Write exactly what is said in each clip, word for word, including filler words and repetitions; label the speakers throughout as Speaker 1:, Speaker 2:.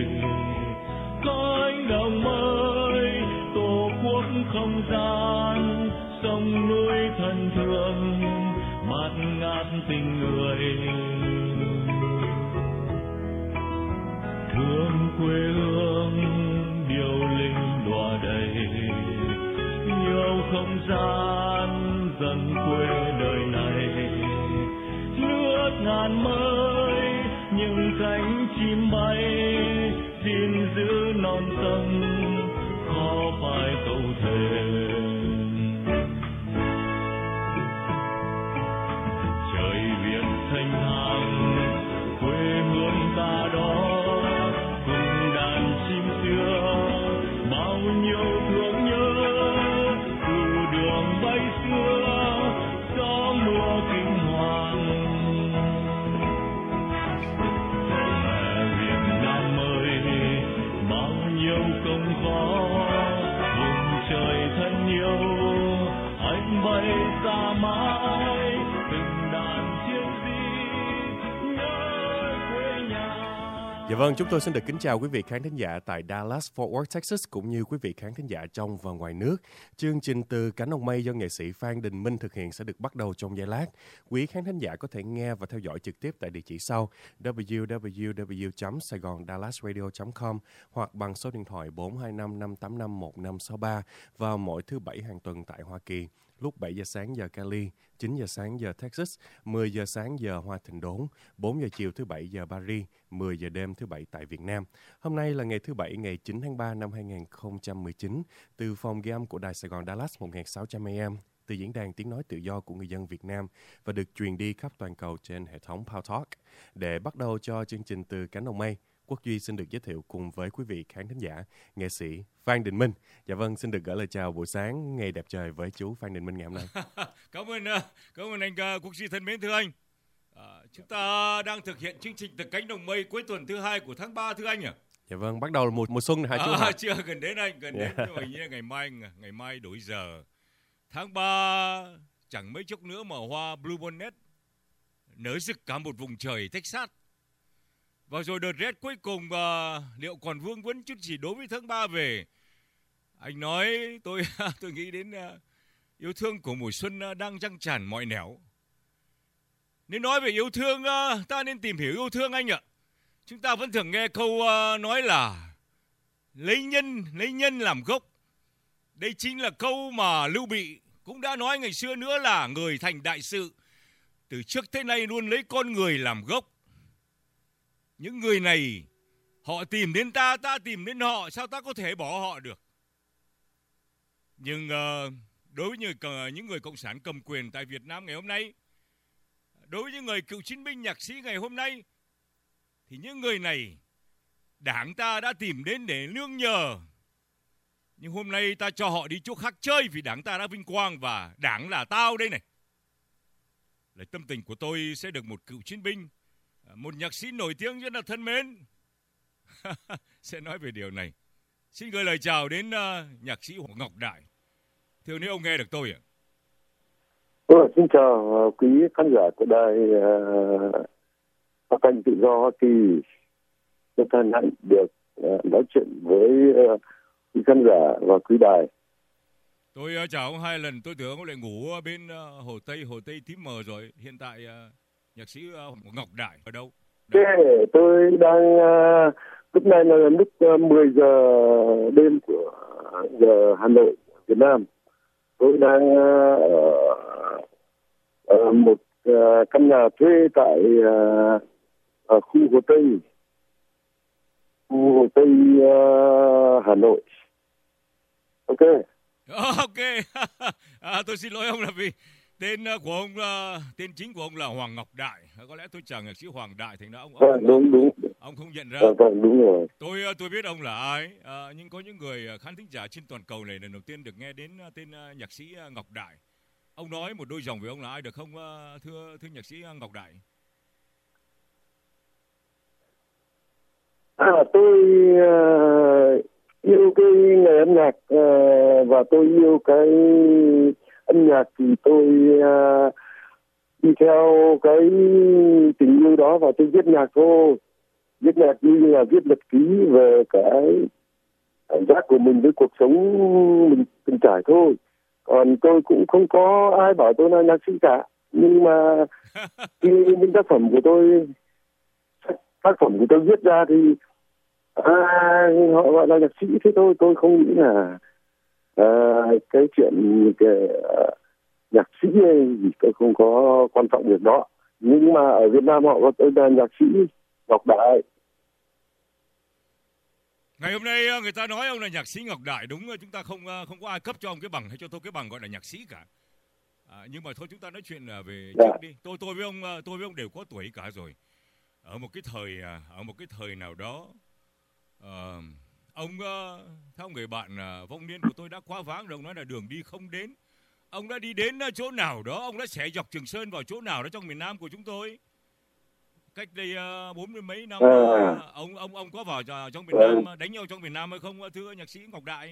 Speaker 1: cánh đồng mới tổ quốc không gian sông núi thân thương mát ngát tình người thương quê hương điệu linh đọa đầy yêu không gian dần quê đời này nước ngàn mới những cánh chim bay xin giữ non sông khó phải cầu thề trời Việt thanh thang quê hương ta đó cùng đàn chim xưa bao nhiêu thương nhớ từ đường bay xưa gió mưa kinh hoàng mẹ Việt Nam ơi bao nhiêu công khó vùng trời thân yêu anh bay xa mãi từng đàn chiêu di nơi quê nhà.
Speaker 2: Dạ vâng, chúng tôi xin được kính chào quý vị khán thính giả tại Dallas, Fort Worth, Texas cũng như quý vị khán thính giả trong và ngoài nước. Chương trình Từ Cánh Đồng Mây do nghệ sĩ Phan Đình Minh thực hiện sẽ được bắt đầu trong giây lát. Quý khán thính giả có thể nghe và theo dõi trực tiếp tại địa chỉ sau w w w chấm saigon dallas radio chấm com hoặc bằng số điện thoại bốn hai năm năm tám năm một năm sáu ba vào mỗi thứ Bảy hàng tuần tại Hoa Kỳ. Lúc bảy giờ sáng giờ Cali, chín giờ sáng giờ Texas, mười giờ sáng giờ Hoa Thịnh Đốn, bốn giờ chiều thứ Bảy giờ Paris, mười giờ đêm thứ Bảy tại Việt Nam. Hôm nay là ngày thứ Bảy, ngày chín tháng ba năm hai nghìn không trăm mười chín, từ phòng ghi âm của Đài Sài Gòn Dallas một nghìn sáu trăm A M, từ diễn đàn tiếng nói tự do của người dân Việt Nam và được truyền đi khắp toàn cầu trên hệ thống Power Talk. Để bắt đầu cho chương trình Từ Cánh Đồng Mây, Quốc Duy xin được giới thiệu cùng với quý vị khán thính giả nghệ sĩ Phan Đình Minh. Dạ vâng, xin được gửi lời chào buổi sáng ngày đẹp trời với chú Phan Đình Minh ngày hôm nay.
Speaker 3: Cảm ơn cảm ơn anh Quốc Duy thân mến thưa anh. À, chúng ta đang thực hiện chương trình Từ Cánh Đồng Mây cuối tuần thứ hai của tháng ba thưa anh à?
Speaker 2: Dạ vâng, bắt đầu là mùa mùa xuân hả chú?
Speaker 3: À, chưa gần đến anh, gần yeah. đến nhưng mà ngày mai ngày mai đổi giờ. Tháng ba chẳng mấy chốc nữa mà hoa Blue Bonnet nở rực cả một vùng trời Texas. Và rồi đợt rét cuối cùng uh, liệu còn vương vấn chút gì đối với tháng ba về? Anh nói tôi tôi nghĩ đến uh, yêu thương của mùa xuân uh, đang dâng tràn mọi nẻo. Nếu nói về yêu thương, uh, ta nên tìm hiểu yêu thương anh ạ. Chúng ta vẫn thường nghe câu uh, nói là lấy nhân, lấy nhân làm gốc. Đây chính là câu mà Lưu Bị cũng đã nói ngày xưa nữa là người thành đại sự. Từ trước tới nay luôn lấy con người làm gốc. Những người này, họ tìm đến ta, ta tìm đến họ, sao ta có thể bỏ họ được? Nhưng uh, đối với những, uh, những người cộng sản cầm quyền tại Việt Nam ngày hôm nay, đối với những người cựu chiến binh nhạc sĩ ngày hôm nay, thì những người này, đảng ta đã tìm đến để nương nhờ. Nhưng hôm nay ta cho họ đi chỗ khác chơi vì đảng ta đã vinh quang và đảng là tao đây này. Lời tâm tình của tôi sẽ được một cựu chiến binh, một nhạc sĩ nổi tiếng rất là thân mến sẽ nói về điều này. Xin gửi lời chào đến uh, nhạc sĩ Hoàng Ngọc Đại. Thưa nếu ông nghe được tôi ạ.
Speaker 4: Ừ, xin chào uh, quý khán giả của đài phát thanh tự do Hoa Kỳ. Rất hân hạnh được uh, nói chuyện với uh, quý khán giả và quý đài.
Speaker 3: Tôi uh, chào ông hai lần, tôi tưởng ông lại ngủ bên uh, Hồ Tây, Hồ Tây tím mờ rồi. Hiện tại uh, nhạc sĩ uh, Ngọc Đại ở đâu?
Speaker 4: Thế tôi đang uh, lúc này là lúc uh, mười giờ đêm của giờ Hà Nội, Việt Nam. Tôi đang uh, ở, ở một uh, căn nhà thuê tại uh, ở khu Hồ Tây, khu Hồ Tây uh, Hà Nội. Ok.
Speaker 3: Ok. à, tôi xin lỗi ông là vì tên của ông, uh, tên chính của ông là Hoàng Ngọc Đại. Có lẽ tôi chào nhạc sĩ Hoàng Đại, thành ra ông, ông,
Speaker 4: à, đúng đúng.
Speaker 3: Ông không nhận ra.
Speaker 4: À, vâng, đúng rồi.
Speaker 3: Tôi tôi biết ông là ai, à, nhưng có những người khán thính giả trên toàn cầu này lần đầu tiên được nghe đến tên uh, nhạc sĩ Ngọc Đại. Ông nói một đôi dòng về ông là ai được không, uh, thưa thưa nhạc sĩ Ngọc Đại?
Speaker 4: À, tôi uh, yêu cái nghề âm nhạc uh, và tôi yêu cái âm nhạc thì tôi uh, đi theo cái tình yêu đó và tôi viết nhạc thôi. viết nhạc như là viết nhật ký về cái cảm giác của mình với cuộc sống mình từng trải thôi. Còn tôi cũng không có ai bảo tôi là nhạc sĩ cả. Nhưng mà khi những tác phẩm của tôi tác phẩm của tôi viết ra thì à, họ gọi là nhạc sĩ thế thôi. Tôi không nghĩ là à, cái chuyện cái, uh, nhạc sĩ hay gì tôi không có quan trọng việc đó. Nhưng mà ở Việt Nam họ có tên là nhạc sĩ Ngọc Đại.
Speaker 3: Ngày hôm nay người ta nói ông là nhạc sĩ Ngọc Đại, đúng, chúng ta không không có ai cấp cho ông cái bằng hay cho tôi cái bằng gọi là nhạc sĩ cả. À, nhưng mà thôi chúng ta nói chuyện về
Speaker 4: dạ.
Speaker 3: trước đi. Tôi tôi với ông tôi với ông đều có tuổi cả rồi. Ở một cái thời ở một cái thời nào đó, uh, ông theo ông người bạn uh, vong niên của tôi đã quá vãng rồi, ông nói là đường đi không đến. Ông đã đi đến chỗ nào đó, ông đã xẻ dọc Trường Sơn vào chỗ nào đó trong miền Nam của chúng tôi. Cách đây bốn mươi mấy năm,
Speaker 4: à.
Speaker 3: uh, ông ông ông có vào trong miền Nam đánh nhau trong miền Nam hay không, thưa nhạc sĩ Ngọc Đại?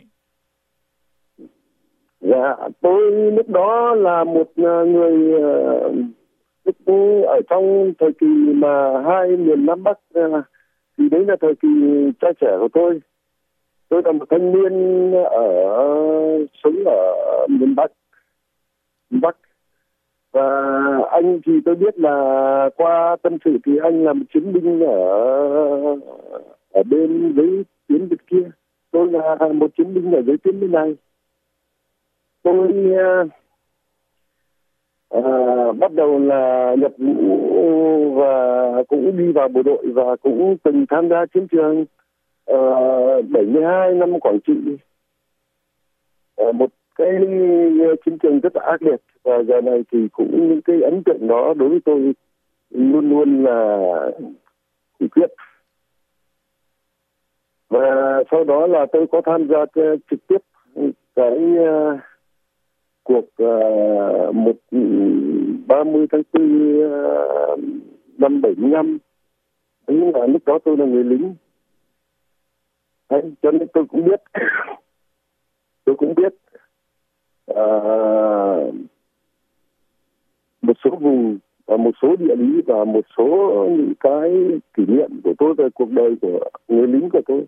Speaker 4: Dạ, tôi lúc đó là một người lúc ở trong thời kỳ mà hai miền Nam Bắc, thì đấy là thời kỳ trai trẻ của tôi. Tôi là một thanh niên ở sống ở miền Bắc, miền Bắc. Và anh thì tôi biết là qua tâm sự thì anh là một chiến binh ở ở bên dưới tuyến bên kia. Tôi là một chiến binh ở dưới tuyến bên này. Tôi uh, uh, bắt đầu là nhập ngũ và cũng đi vào bộ đội và cũng từng tham gia chiến trường uh, bảy mươi hai năm Quảng Trị. Uh, một cái chiến trường rất là ác liệt, và giờ này thì cũng những cái ấn tượng đó đối với tôi luôn luôn là khủng khiếp. Và sau đó là tôi có tham gia cái, trực tiếp cái uh, cuộc uh, một ba mươi tháng tư uh, năm bảy mươi lăm. Đấy là lúc đó tôi là người lính. Đấy, cho nên tôi cũng biết tôi cũng biết uh, một số vùng và một số địa lý và một số những cái kỷ niệm của tôi về cuộc đời của người lính của tôi.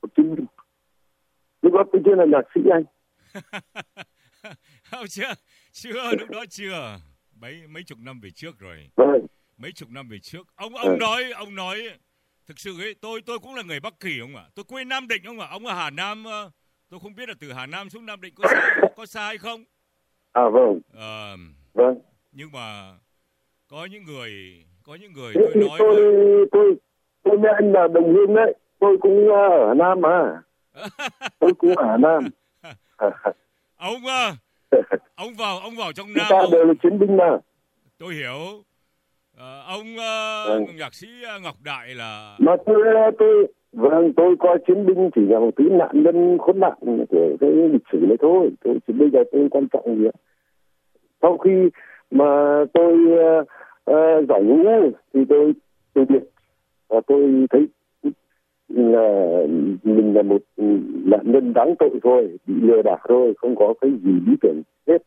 Speaker 4: Lúc đó tôi chưa là nhạc sĩ anh.
Speaker 3: Không, chưa, chưa, lúc đó chưa. Mấy mấy chục năm về trước rồi.
Speaker 4: Vâng.
Speaker 3: Mấy chục năm về trước. Ông ông ừ. nói, ông nói thực sự ấy, tôi tôi cũng là người Bắc Kỳ ông ạ. Tôi quê Nam Định ông ạ. Ông ở Hà Nam, tôi không biết là từ Hà Nam xuống Nam Định có xa có xa hay không?
Speaker 4: À vâng.
Speaker 3: À,
Speaker 4: vâng.
Speaker 3: Nhưng mà có những người có những người
Speaker 4: tôi
Speaker 3: tôi nói
Speaker 4: tôi
Speaker 3: với...
Speaker 4: tôi tôi với anh là đồng hương đấy. Tôi cũng ở Hà Nam mà. Tôi cũng ở Hà Nam.
Speaker 3: Ông ông vào ông vào trong Nam.
Speaker 4: Chúng ta
Speaker 3: ông...
Speaker 4: đều là chiến binh mà.
Speaker 3: Tôi hiểu. À, ông uh, vâng. nhạc sĩ Ngọc Đại là.
Speaker 4: Mà tôi tôi vâng tôi coi chiến binh chỉ là một thứ nạn nhân khốn nạn của cái lịch sử này thôi. Tôi chỉ bây giờ tôi quan trọng gì ạ? Sau khi mà tôi uh, uh, giải ngũ thì tôi tôi biết và tôi thấy là mình là một nạn nhân đáng tội thôi, bị lừa đảo thôi, không có cái gì lý tưởng hết.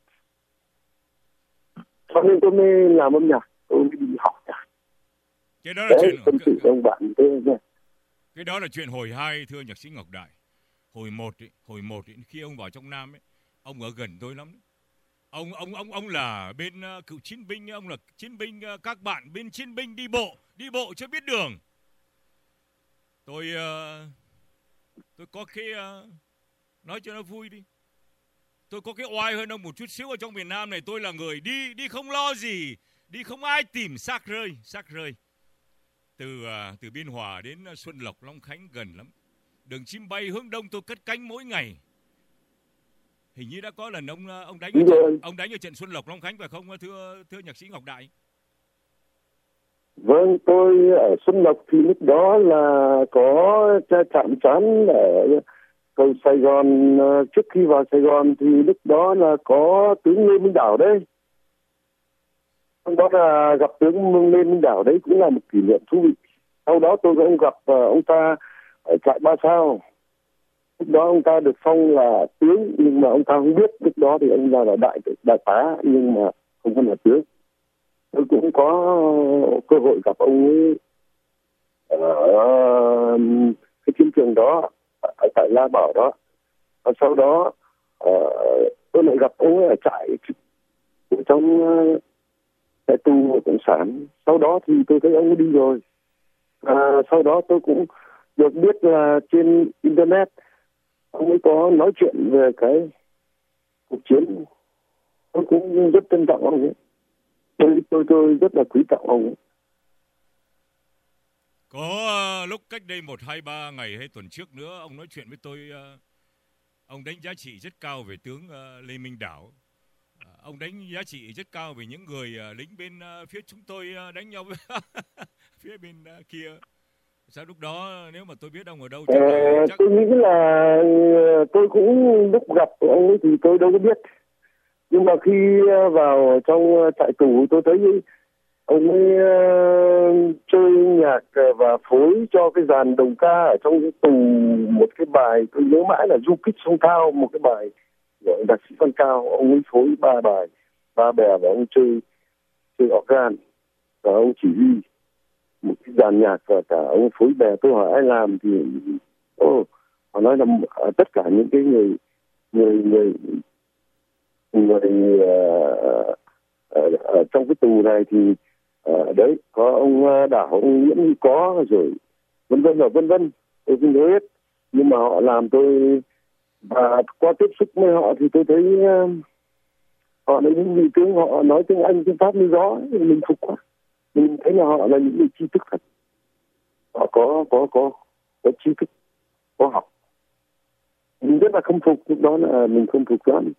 Speaker 4: Cho nên tôi mới làm âm nhạc, tôi mới đi học nhạc.
Speaker 3: Cái đó là
Speaker 4: đấy,
Speaker 3: chuyện
Speaker 4: tâm sự của ông bạn thế nha.
Speaker 3: Cái đó là chuyện hồi hai, thưa nhạc sĩ Ngọc Đại. Hồi một ý, hồi một ý, khi ông vào trong Nam ấy, ông ở gần tôi lắm. Ông ông ông ông là bên uh, cựu chiến binh, ông là chiến binh, uh, các bạn bên chiến binh đi bộ, đi bộ cho biết đường. Tôi uh, tôi có cái uh, nói cho nó vui đi. Tôi có cái oai hơn ông một chút xíu ở trong miền Nam này. Tôi là người đi đi không lo gì, đi không ai tìm xác rơi, xác rơi. Từ uh, từ Biên Hòa đến Xuân Lộc, Long Khánh gần lắm. Đường chim bay hướng đông tôi cất cánh mỗi ngày. Hình như đã có lần ông ông đánh ở trận, ông đánh ở trận Xuân Lộc, Long Khánh phải không, thưa thưa nhạc sĩ Ngọc Đại?
Speaker 4: Vâng, tôi ở Xuân Lộc thì lúc đó là có chạm trán ở cầu Sài Gòn. Trước khi vào Sài Gòn thì lúc đó là có tướng Lê Minh Đảo đấy. Lúc đó là gặp tướng Lê Minh Đảo đấy cũng là một kỷ niệm thú vị. Sau đó tôi cũng gặp ông ta ở trại Ba Sao. Lúc đó ông ta được phong là tướng, nhưng mà ông ta không biết. Lúc đó thì ông ta là đại đại tá, nhưng mà không phải là tướng. Tôi cũng có cơ hội gặp ông ấy ở cái chiến trường đó ở tại La Bảo đó. Và sau đó uh, tôi lại gặp ông ấy ở trại ở trong uh, trại tù của Cộng sản. Sau đó thì tôi thấy ông ấy đi rồi. À, sau đó tôi cũng được biết là trên internet ông ấy có nói chuyện về cái cuộc chiến. Tôi cũng rất trân trọng ông ấy. Tôi tôi tôi rất là quý trọng ông ấy.
Speaker 3: Có uh, lúc cách đây một hai ba ngày hay tuần trước nữa, ông nói chuyện với tôi, uh, ông đánh giá trị rất cao về tướng uh, Lê Minh Đảo. Uh, ông đánh giá trị rất cao về những người uh, lính bên uh, phía chúng tôi uh, đánh nhau với phía bên uh, kia. Sao lúc đó nếu mà tôi biết ông ở đâu chắc là, chắc...
Speaker 4: Tôi nghĩ là tôi cũng lúc gặp ông ấy thì tôi đâu có biết. Nhưng mà khi vào trong trại tù tôi thấy ông ấy uh, chơi nhạc và phối cho cái dàn đồng ca ở trong cái tù một cái bài tôi nhớ mãi là Du Kích Sông Thao, một cái bài gọi nhạc sĩ Văn Cao. Ông ấy phối ba bài, ba bè và ông chơi chơi organ và ông chỉ huy một cái dàn nhạc và cả ông phối bè. Tôi hỏi ai làm thì oh, họ nói là tất cả những cái người người người người uh, ở, ở trong cái tù này thì uh, đấy có ông Đảo, ông Nguyễn Huy có rồi vân vân và vân vân, tôi không nhớ hết. Nhưng mà họ làm tôi, và qua tiếp xúc với họ thì tôi thấy uh, họ là những vị tướng, họ nói tiếng Anh tiếng Pháp như gió, mình phục quá. Mình thấy là họ là những người tri thức thật, họ có có có có tri thức, có học. Mình rất là khâm phục, lúc đó là mình khâm phục lắm.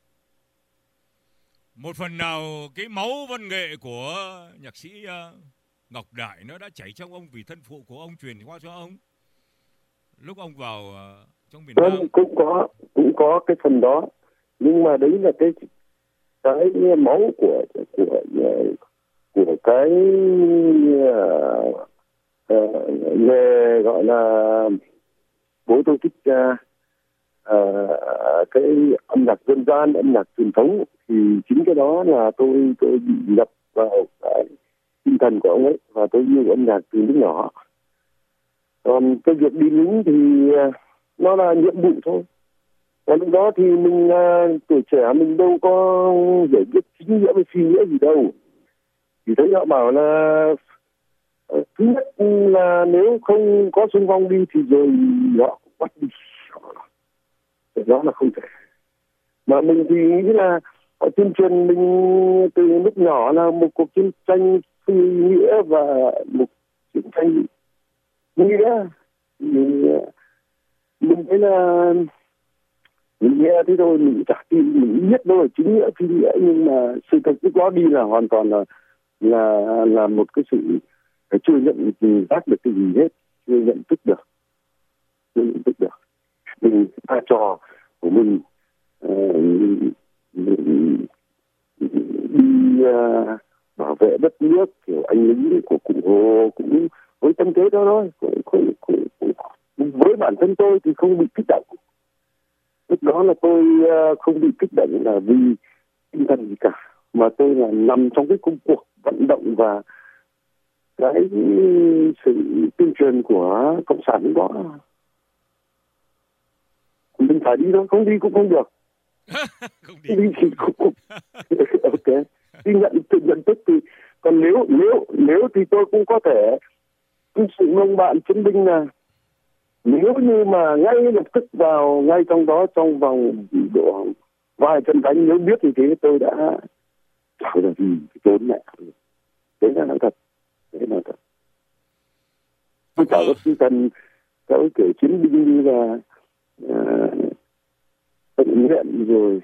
Speaker 3: Một phần nào cái máu văn nghệ của nhạc sĩ uh, Ngọc Đại nó đã chảy trong ông vì thân phụ của ông truyền qua cho ông lúc ông vào uh, trong miền Nam.
Speaker 4: Cũng có cũng có cái phần đó, nhưng mà đấy là cái cái máu của của của cái uh, uh, nghề gọi là bố tôi thích uh, uh, cái âm nhạc dân gian, âm nhạc truyền thống, thì chính cái đó là tôi tôi bị nhập vào cái tinh thần của ông ấy và tôi yêu âm nhạc từ lúc nhỏ. Còn cái việc đi lính thì uh, nó là nhiệm vụ thôi. Và lúc đó thì mình uh, tuổi trẻ mình đâu có hiểu biết chính nghĩa với suy nghĩa gì đâu. Thì thấy họ bảo là uh, thứ nhất là nếu không có xung phong đi thì rồi họ cũng bắt đi. Đó là không thể. Mà mình thì nghĩ là họ tuyên truyền mình từ lúc nhỏ là một cuộc chiến tranh phi nghĩa và một chiến tranh nghĩa. Mình, mình thấy là mình nghe thế thôi, mình chả tin, mình biết đâu là chính nghĩa phi nghĩa, nhưng mà sự thật lúc đó đi là hoàn toàn là là là một cái sự phải chưa nhận gì giác được cái gì hết, chưa nhận thức được, chưa nhận thức được mình vai trò của mình. Uh, mình đi uh, bảo vệ đất nước kiểu anh lính của cụ Hồ cũng với tâm thế đó thôi, cũng, cũng, cũng, cũng, với bản thân tôi thì không bị kích động. Lúc đó là tôi uh, không bị kích động là vì tinh thần gì cả, mà tôi là nằm trong cái công cuộc vận động và cái sự tuyên truyền của cộng sản đó. Mình phải đi thôi, không đi cũng không được.
Speaker 3: Không đi.
Speaker 4: Đi thì cũng không. Ok. Đi nhận tự nhận thức thì, còn nếu nếu nếu thì tôi cũng có thể sự mong bạn chiến binh là nếu như mà ngay lập tức vào ngay trong đó trong vòng độ vài trận đánh, nếu biết như thế tôi đã chẳng là gì trốn mẹ. Đấy là nói thật, đấy là thật. Tôi chả có tinh thần các kiểu chiến binh như là tận nguyện rồi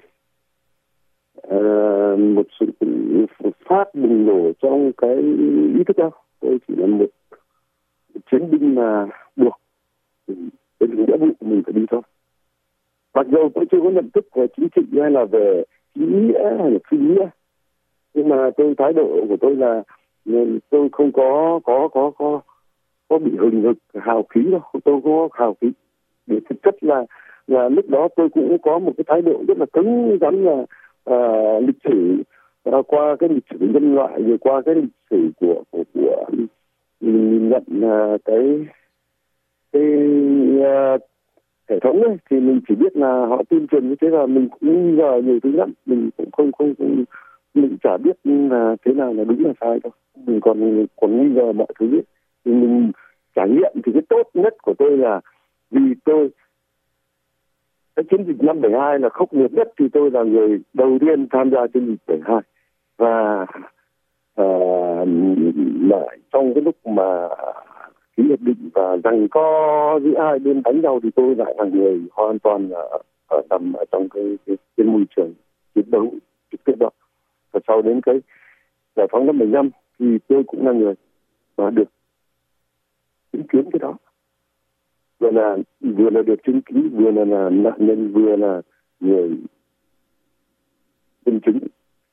Speaker 4: uh, một sự phát bùng nổ trong cái ý thức đâu. Tôi chỉ là một, một chiến binh mà buộc cái nghĩa vụ của mình phải đi thôi. Mặc dù tôi chưa có nhận thức về chính trị hay là về chính nghĩa hay là phi nghĩa, nhưng mà tôi thái độ của tôi là tôi không có có có có có bị hừng hực hào khí đâu, tôi có hào khí. Để thực chất là là lúc đó tôi cũng có một cái thái độ rất là cứng rắn, là uh, lịch sử uh, qua cái lịch sử nhân loại, rồi qua cái lịch sử của của của nhìn nhận uh, cái cái uh, hệ thống ấy, thì mình chỉ biết là họ tuyên truyền như thế, là mình cũng nghi ngờ nhiều thứ lắm, mình cũng không không, không mình chả biết là thế nào là đúng là sai đâu, mình còn còn nghi ngờ mọi thứ ấy. Thì mình trải nghiệm thì cái tốt nhất của tôi là vì tôi cái chiến dịch năm bảy hai là khốc liệt nhất, thì tôi là người đầu tiên tham gia chiến dịch bảy hai, và uh, lại trong cái lúc mà ký hiệp định và rằng có giữa hai bên đánh nhau, thì tôi lại là người hoàn toàn ở, ở nằm ở trong cái, cái, cái môi trường chiến đấu trực tiếp đó. Và sau đến cái giải phóng năm bảy năm thì tôi cũng là người mà được chứng kiến cái đó, vừa là vừa là được chứng kiến, vừa là, là nạn nhân, vừa là người nhân chứng.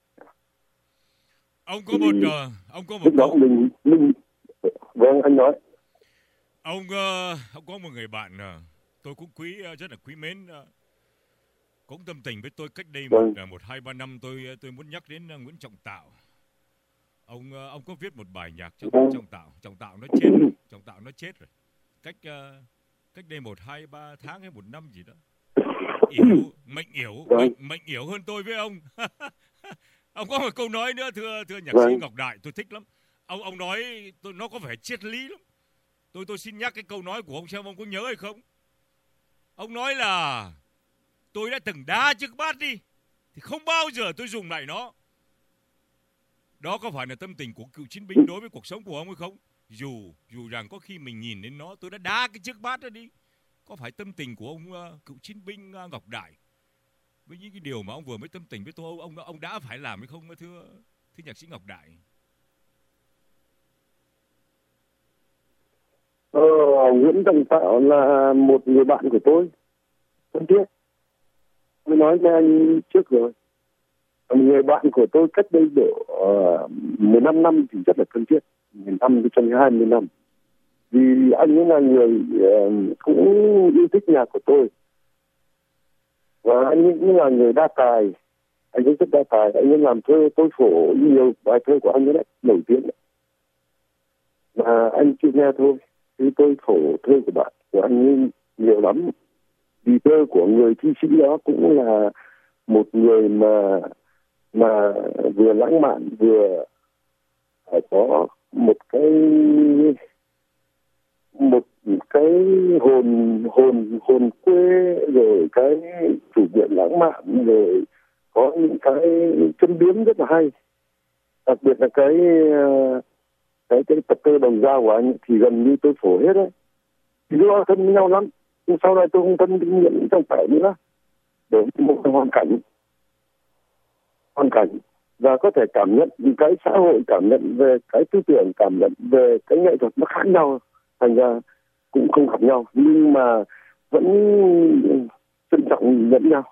Speaker 3: Ông có một uh, ông có một
Speaker 4: lúc đó mình mình vâng anh nói.
Speaker 3: Ông uh, ông có một người bạn uh, tôi cũng quý uh, rất là quý mến, uh, cũng tâm tình với tôi cách đây
Speaker 4: vâng.
Speaker 3: một uh, một hai ba năm. Tôi tôi muốn nhắc đến uh, Nguyễn Trọng Tạo. Ông uh, ông có viết một bài nhạc cho Nguyễn Trọng Tạo. Trọng Tạo nó chết rồi. Trọng Tạo nó chết rồi. Cách uh, cách đây một hai ba tháng hay một năm gì đó. Yểu, mệnh yểu,
Speaker 4: vâng.
Speaker 3: mệnh, mệnh yểu hơn tôi với ông. Ông có một câu nói nữa, thưa thưa nhạc
Speaker 4: vâng.
Speaker 3: sĩ Ngọc Đại, tôi thích lắm. Ông ông nói tôi nó có vẻ triết lý lắm. Tôi tôi xin nhắc cái câu nói của ông xem ông có nhớ hay không. Ông nói là tôi đã từng đá chiếc bát đi thì không bao giờ tôi dùng lại nó. Đó có phải là tâm tình của cựu chiến binh đối với cuộc sống của ông hay không? Dù dù rằng có khi mình nhìn đến nó, tôi đã đá cái chiếc bát đó đi. Có phải tâm tình của ông uh, cựu chiến binh uh, Ngọc Đại với những cái điều mà ông vừa mới tâm tình với tôi, ông ông đã phải làm hay không, thưa thưa nhạc sĩ Ngọc Đại?
Speaker 4: Ờ, Nguyễn Trọng Tạo là một người bạn của tôi thân thiết. Tôi nói với anh trước rồi, người bạn của tôi cách đây độ uh, mười lăm năm thì rất là thân thiết, mười lăm trong hai mươi năm. Vì anh ấy là người uh, cũng yêu thích nhạc của tôi, và anh ấy cũng là người đa tài, anh ấy rất đa tài, anh ấy làm thơ tôi phổ nhiều bài thơ của anh ấy đấy, nổi tiếng đấy. Mà anh chưa nghe thôi, thì tôi phổ thơ của bạn của anh ấy nhiều lắm. Vì thơ của người thi sĩ đó cũng là một người mà mà vừa lãng mạn, vừa phải có một cái một cái hồn hồn hồn quê, rồi cái chủ nghĩa lãng mạn, rồi có những cái châm biếm rất là hay. Đặc biệt là cái cái cái tập thơ Đồng Dao của anh thì gần như tôi phổ hết đấy. Thì do thân với nhau lắm, nhưng sau này tôi không thân với Nguyễn Trọng Tạo nữa, để một cái hoàn cảnh hoàn cảnh và có thể cảm nhận cái xã hội, cảm nhận về cái tư tưởng, cảm nhận về cái nghệ thuật nó khác nhau, thành ra cũng không gặp nhau, nhưng mà vẫn trân trọng lẫn nhau.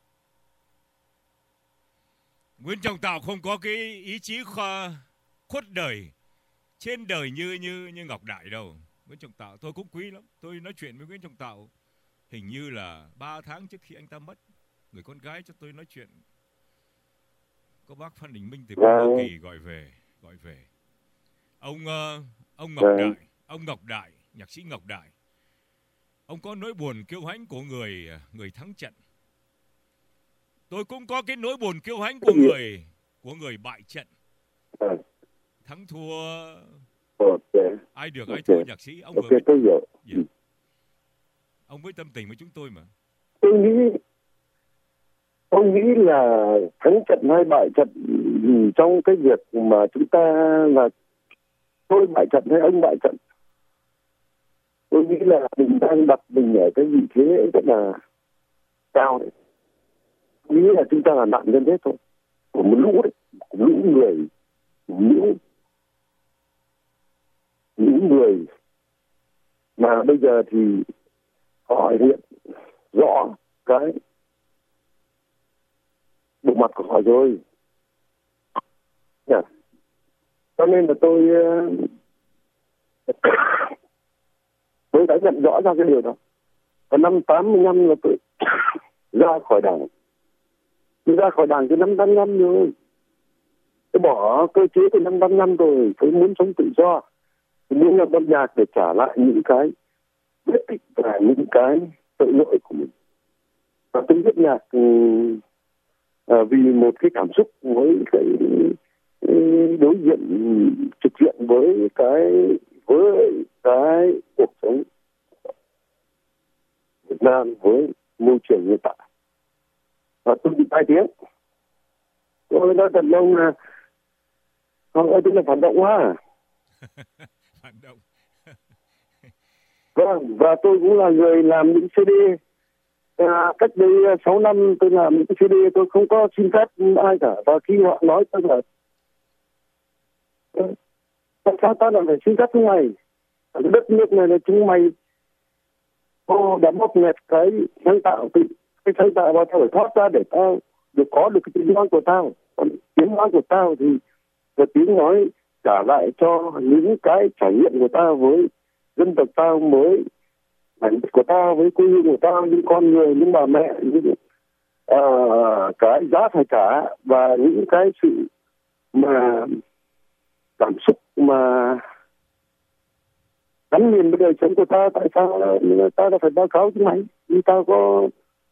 Speaker 3: Nguyễn Trọng Tạo không có cái ý chí khuất đời trên đời như như như Ngọc Đại đâu. Nguyễn Trọng Tạo tôi cũng quý lắm. Tôi nói chuyện với Nguyễn Trọng Tạo hình như là ba tháng trước khi anh ta mất. Người con gái cho tôi nói chuyện, có bác Phan Đình Minh từ Hoa Kỳ gọi về, gọi về. Ông uh, ông Ngọc Đại, ông Ngọc Đại, nhạc sĩ Ngọc Đại. Ông có nỗi buồn kiêu hãnh của người người thắng trận. Tôi cũng có cái nỗi buồn kiêu hãnh của người của người bại trận. Thắng thua
Speaker 4: okay.
Speaker 3: ai được
Speaker 4: okay.
Speaker 3: ai thua, nhạc sĩ ông
Speaker 4: okay,
Speaker 3: vừa
Speaker 4: tôi hiểu.
Speaker 3: Yeah. Ông với tâm tình với chúng tôi mà.
Speaker 4: Tôi nghĩ tôi nghĩ là thắng trận hay bại trận trong cái việc mà chúng ta là tôi bại trận hay ông bại trận, tôi nghĩ là mình đang đặt mình ở cái vị thế rất là cao đấy. Tôi nghĩ là chúng ta là nạn nhân hết thôi, của một lũ đấy, của lũ người, những những người mà bây giờ thì họ hiện rõ cái bộ mặt của họ rồi. Yeah. Cho nên là tôi tôi đã nhận rõ ra cái điều đó. Và năm tám mươi lăm là tôi ra khỏi đảng. Tôi ra khỏi đảng từ năm tám mươi lăm rồi. Tôi bỏ cơ chế từ năm tám mươi lăm rồi. Tôi muốn sống tự do. Tôi muốn làm âm nhạc để trả lại những cái biết tích là những cái tội lỗi của mình. Và tôi viết nhạc à, vì một cái cảm xúc với cái, cái đối diện trực diện với cái với cái cuộc sống Việt Nam, với môi trường hiện tại. Và tôi bị tai tiếng. Tôi nói thật lòng là không ơi, tôi là phản động quá.
Speaker 3: Phản động.
Speaker 4: Vâng, và tôi cũng là người làm những xê đê. À, cách đây sáu năm tôi làm những xê đê, tôi không có xin phép ai cả. Và khi họ nói tôi là tại sao tao lại phải xin phép chúng mày? Ở cái đất nước này là chúng mày ô, đã bóp nghẹt cái sáng tạo, cái, cái sáng tạo và tao phải thoát ra để tao được có được cái tiếng nói của tao. Còn tiếng nói của tao thì là tiếng nói trả lại cho những cái trải nghiệm của tao với dân tộc tao, mới ảnh của tao, với quê hương của tao, những con người, những bà mẹ, những uh, cái giá phải trả và những cái sự mà cảm xúc mà gắn liền với đời sống của ta. Tại sao ta đã phải báo cáo chúng mày? Nhưng tao có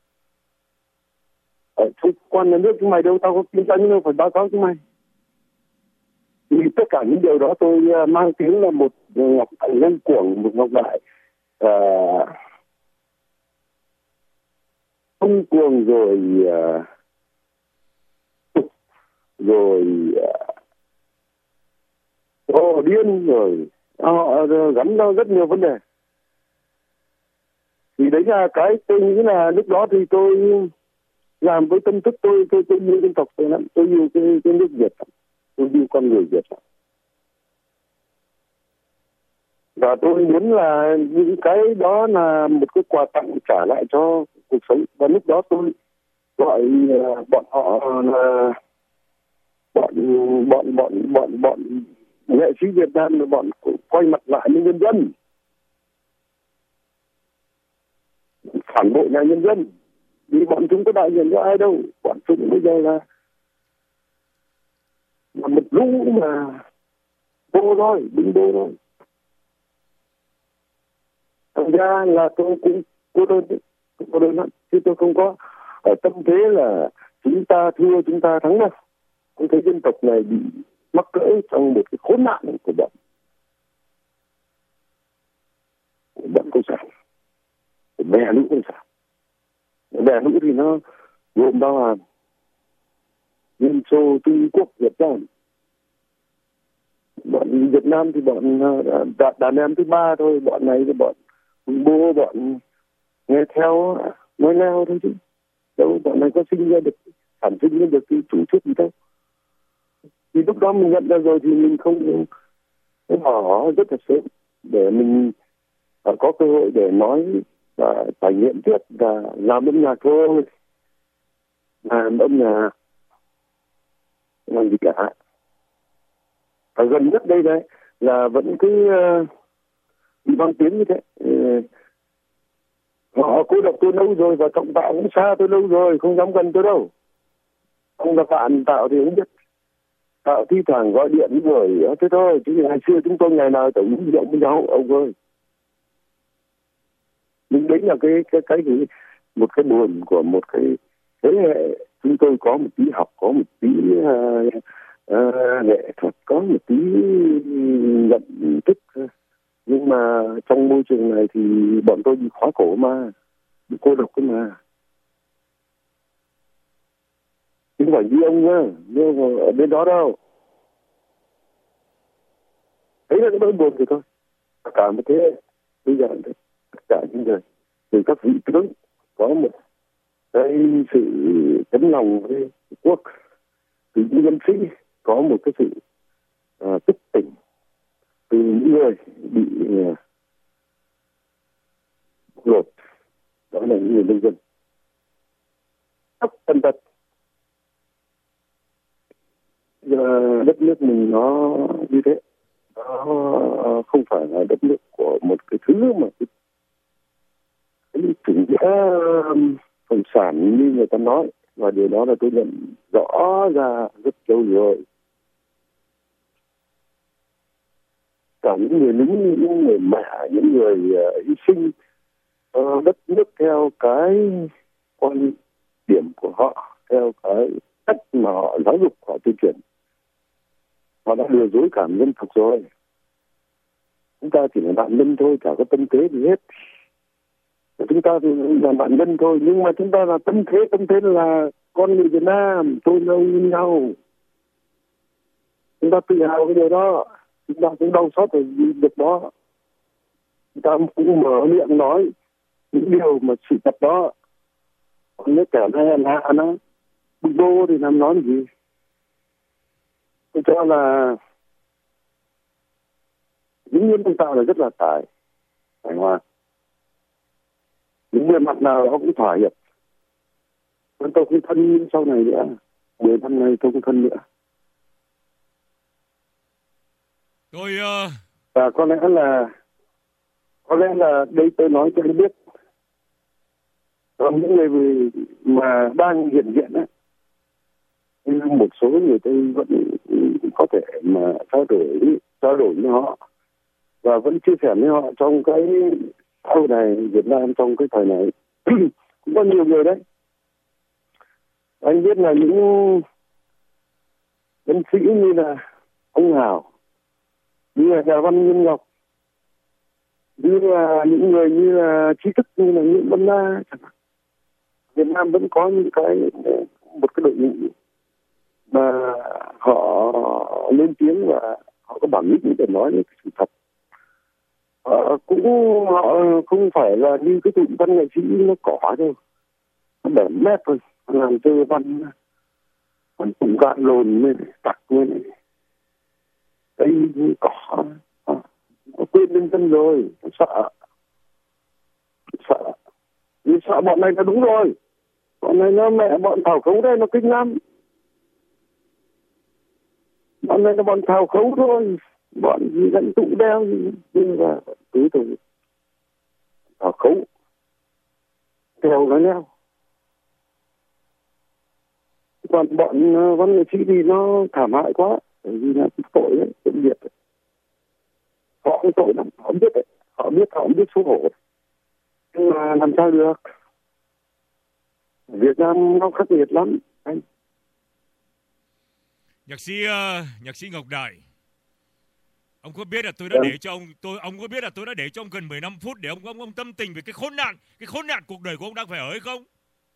Speaker 4: ở trong quan nhà nước chúng mày đâu, tao có kinh doanh đâu phải báo cáo chúng mày. Thì tất cả những điều đó tôi mang tiếng là một ngọc ngân cuồng, một ngọc đại uh, không cuồng rồi uh, rồi ô uh, điên rồi họ gắn ra rất nhiều vấn đề. Thì đấy là cái tôi nghĩ là lúc đó thì tôi làm với tâm thức tôi, tôi tôi yêu dân tộc tôi lắm, tôi yêu cái, cái nước Việt, tôi yêu con người Việt. Và tôi muốn là những cái đó là một cái quà tặng trả lại cho cuộc sống. Và lúc đó tôi gọi bọn họ là bọn bọn bọn bọn bọn nghệ sĩ Việt Nam là bọn quay mặt lại với nhân dân, phản bội nhà nhân dân. Vì bọn chúng có đại diện cho ai đâu, bọn chúng bây giờ là là một lũ mà vô thôi, đứng vô thôi. Thành ra là tôi cũng cô đơn, cô đơn lắm, chứ tôi không có ở tâm thế là chúng ta thua chúng ta thắng đâu. Tôi thấy dân tộc này bị mắc cỡ trong một cái khốn nạn của bọn của bọn cộng sản, của bè lũ cộng sản. Bè lũ thì nó gồm bao hàm Liên Xô, Trung Quốc, Việt Nam. Bọn Việt Nam thì bọn đàn, đàn em thứ ba thôi, bọn này thì bọn bố, bọn nghe theo nói leo thôi chứ đâu bọn này có sinh ra được, sản sinh ra được cái chủ thuyết gì đâu. Thì lúc đó mình nhận ra rồi thì mình không bỏ rất là sớm để mình có cơ hội để nói và trải nghiệm tiếp và làm âm nhạc thôi, làm âm nhạc làm gì cả. Và gần nhất đây đấy là vẫn cứ uh, bị văng tiếng như thế. Uh, họ cô độc tôi lâu rồi và Trọng Tạo cũng xa tôi lâu rồi, không dám gần tôi đâu. Ông là bạn Tạo thì không biết. Tạo thi thoảng gọi điện rồi thế thôi, chứ ngày xưa chúng tôi ngày nào tổng uống rượu với nhau ông ơi. Nhưng đấy là cái cái cái gì, một cái buồn của một cái thế hệ chúng tôi có một tí học, có một tí uh, uh, nghệ thuật, có một tí nhận thức, nhưng mà trong môi trường này thì bọn tôi bị khóa cổ mà, bị cô độc cơ mà. Chứ không phải như ông nhá, như ông ở bên đó đâu. Đấy là cái nỗi buồn thì thôi. Cả một thế hệ bây giờ tất cả những người từ các vị tướng có một cái sự tấm lòng với quốc, từ những nhân sĩ có một cái sự uh, tức tỉnh, từ những người bị uh, lột, đó là những người nông dân tất tân tật. Giờ đất nước mình nó như thế, nó không phải là đất nước của một cái thứ mà cái, cái chủ nghĩa cộng sản như người ta nói, và điều đó là tôi nhận rõ ra rất lâu rồi. cả những người lính, những người mẹ, những người uh, hy sinh uh, đất nước theo cái quan điểm của họ, theo cái cách mà họ giáo dục, họ tuyên truyền. Họ đã lừa dối cả dân tộc rồi. Chúng ta chỉ là nạn nhân thôi, chả có tâm thế gì hết. Chúng ta là nạn nhân thôi, nhưng mà chúng ta là tâm thế, tâm thế là con người Việt Nam, tôn ông như nhau. Chúng ta tự hào cái điều đó, chúng ta cũng đau xót về việc đó. Chúng ta cũng mở miệng nói những điều mà sự thật đó. Còn nếu kẻ này là nó bực bô thì làm nói gì? Tôi cho là những nhân chúng ta là rất là tài, phải hoa. Những người mặt nào họ cũng thỏa hiệp. Tôi không thân sau này nữa, mười năm nay tôi không thân nữa.
Speaker 3: Tôi uh...
Speaker 4: và có lẽ là có lẽ là đây tôi nói cho anh biết, còn những người mà đang hiện diện á, một số người tôi vẫn có thể mà trao đổi trao đổi với họ và vẫn chia sẻ với họ trong cái sau này Việt Nam trong cái thời này. Cũng có nhiều người đấy. Anh biết là những nhân sĩ như là ông Hào, như là nhà văn Nhân Ngọc, như là những người như là trí thức như là Nguyễn Văn Na, Việt Nam vẫn có những cái một cái đội ngũ mà họ lên tiếng và họ có bản lĩnh để nói những sự thật. Họ cũng họ không phải là như cái tụi văn nghệ sĩ nó cỏ đâu, nó bẻ mép thôi, làm thơ văn còn cũng gạn lồn lên tặc lên đây như cỏ, nó quên lên dân rồi, nó sợ sợ nhưng sợ bọn này là đúng rồi, bọn này nó mẹ bọn thảo khấu đây nó kinh lắm, bọn này là bọn thảo khấu thôi, bọn gì dẫn tụng đeo gì nhưng mà cứ từ thảo khấu theo nó leo. Còn bọn văn nghệ sĩ thì nó thảm hại quá, bởi vì là tội đấy, tội nghiệp đấy. Họ cũng tội lắm, họ biết đấy, họ biết, họ biết xấu hổ. Nhưng mà làm sao được? Việt Nam nó khắc nghiệt lắm anh.
Speaker 3: Nhạc sĩ uh, nhạc sĩ Ngọc Đại, ông có biết là tôi đã để cho ông tôi ông có biết là tôi đã để cho ông gần mười lăm phút để ông ông ông tâm tình về cái khốn nạn, cái khốn nạn cuộc đời của ông đang phải ở hay không?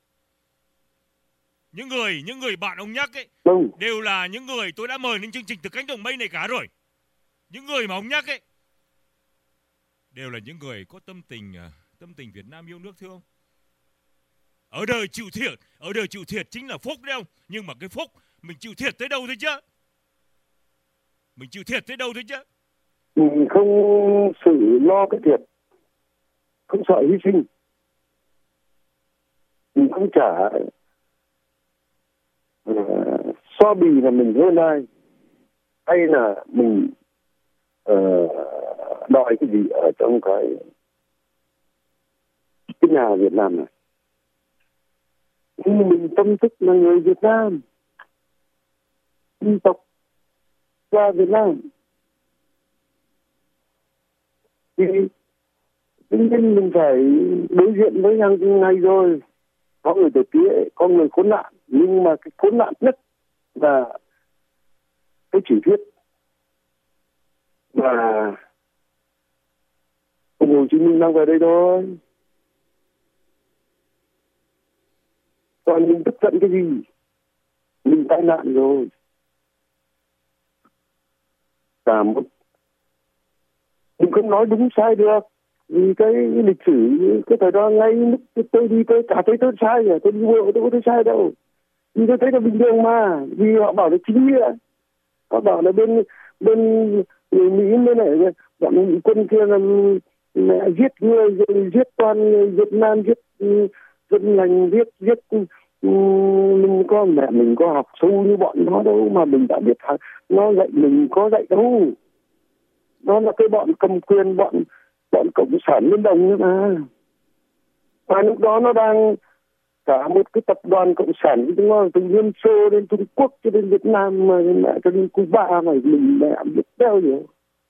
Speaker 3: Những người những người bạn ông nhắc ấy
Speaker 4: Đúng.
Speaker 3: Đều là những người tôi đã mời lên chương trình Từ Cánh Đồng Mây này cả rồi. Những người mà ông nhắc ấy đều là những người có tâm tình tâm tình Việt Nam yêu nước, thưa ông. Ở đời chịu thiệt, ở đời chịu thiệt chính là phúc đấy ông. Nhưng mà cái phúc mình chịu thiệt tới đâu thôi chứ? Mình chịu thiệt tới đâu thôi chứ?
Speaker 4: Mình không sự lo cái thiệt, không sợ hy sinh, mình không trả uh, so bì là mình hơn ai, hay là mình uh, đòi cái gì ở trong cái cái nhà Việt Nam này. Nhưng mình tâm thức là người Việt Nam, dân tộc qua Việt Nam, thì đương nhiên mình phải đối diện với hàng ngày rồi. Có người tử tế, có người khốn nạn, nhưng mà cái khốn nạn nhất là cái chỉ thuyết và ông Hồ Chí Minh đang về đây thôi. Còn mình tức giận cái gì? Mình tai nạn rồi. Cả một mình không nói đúng sai được, vì cái lịch sử cái thời đó ngay lúc tôi đi tôi chả thấy tôi sai rồi, tôi đi bộ tôi có thấy sai đâu, nhưng tôi thấy là bình thường mà, vì họ bảo là chính nghĩa, họ bảo là bên bên người Mỹ mới này bọn quân kia là mẹ giết người rồi giết toàn người Việt Nam, giết dân lành, giết giết mình có mẹ mình có học sâu như bọn nó đâu mà mình đã biết nó dạy mình có dạy đâu. Nó là cái bọn cầm quyền, bọn bọn cộng sản Liên Đồng nữa mà. Và lúc đó nó đang cả một cái tập đoàn cộng sản nó từ Liên Xô đến Trung Quốc cho đến Việt Nam mà mẹ cho đến Cuba mà mình mẹ biết đeo gì.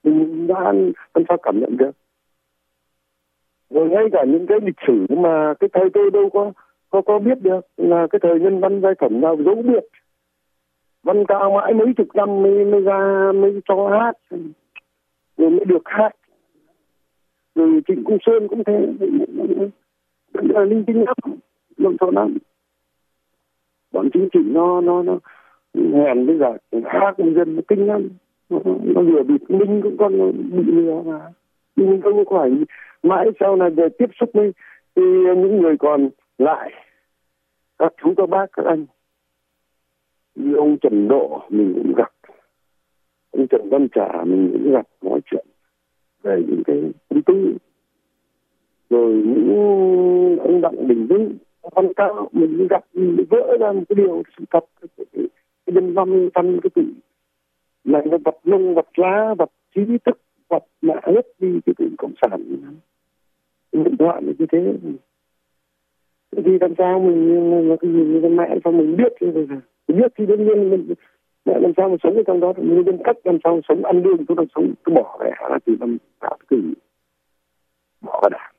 Speaker 4: mình đã làm sao cảm nhận được. Rồi ngay cả những cái lịch sử mà cái thời tôi đâu có có có biết được, là cái thời nhân văn giai phẩm nào dấu biệt, văn cao mãi mấy chục năm mới mới ra mới cho hát, rồi mới được hát. Rồi Trịnh Công Sơn cũng thế, vẫn là linh tinh lắm, lộn xộn lắm. Bọn chính trị nó nó nó hèn với cả hát công dân nó kinh lắm, nó, nó lừa bịp. Minh cũng còn bị lừa mà, nhưng không có phải mãi sau này về tiếp xúc với thì những người còn lại, các chú các bác các anh, như ông Trần Độ mình cũng gặp, ông Trần Văn Trà mình cũng gặp, nói chuyện về những cái tâm tư. Rồi những ông Đặng Đình Vĩnh, Văn Cao mình cũng gặp, mình vỡ ra một cái điều sự thật, cái, cái, cái nhân văn văn cái tự này nó vật lông vật lá vật trí thức vật mẹ hết đi cái tự cộng sản điện thoại như thế. Thì làm sao mình là cái gì mẹ sao mình biết chứ bây giờ biết thì đương nhiên mình mẹ làm sao mà sống ở trong đó, mình bên cách làm sao sống ăn lương tôi đang sống tôi bỏ về hả thì làm tạo cái gì bỏ vào đảng.